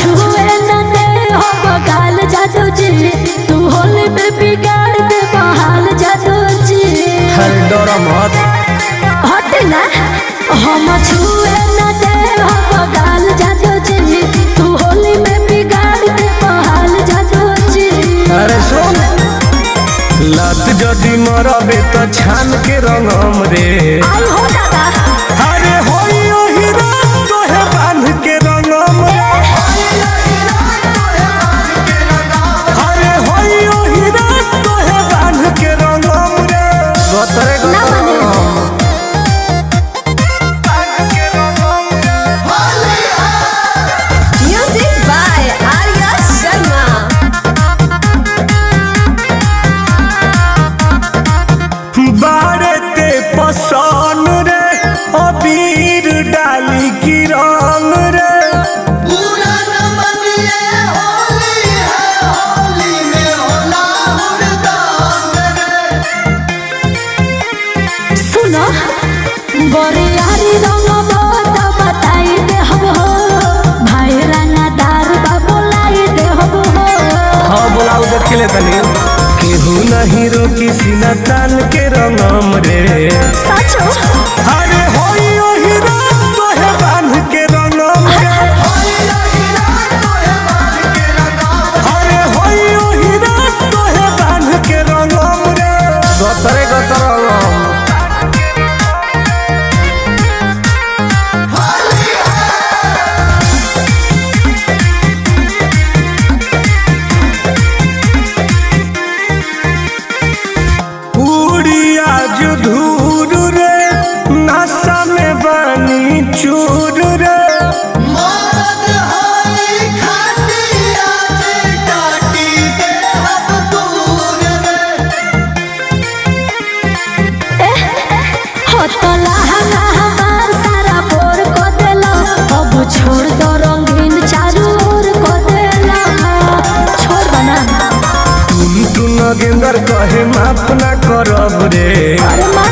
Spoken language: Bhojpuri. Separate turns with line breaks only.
छुए न दे हो बगाल जादू जी, तू होली में बिगाड़ दे बहाल जादू जी।
हर डरा मत
हट ना, हम छुए न दे हो बगाल जादू जी, तू होली में बिगाड़ दे बहाल जादू जी।
अरे सुन लत जदि मरबे तो छान के रंगम रे।
आई हो दादा
अरे होई ओही रात तोहे बांध के रंगम रे। अरे होई ओही रात तोहे बांध के रंगम रे। गतरे
ना माने
Music by Arya Sharma.
बारे पसन रे अबीर डाली की रंग रे।
सुनो बरियारी रंग बहुत बताई दे हो, भाई रंगदार बाबुलाई दे हो।
हाँ बोलाऊ देख ले तनी केहू नहीं रोकी सीना तान के रंगम रे।
सचो
अरे होई ओही रात तोहे बांध के रंगम रे। अरे होई ओही रात तोहे बांध के रंगम रे। गतरे गतर रंगम उड़िया जो धूर रे नशा में बनी चूर रे।
हो तो लहंगा हमार सारा बोर को देला, अब छोड़ दो रंगीन चारू ओर को देला। छोड़ बना
तुम गेंदर कहे माफ ना करब रे।
अरे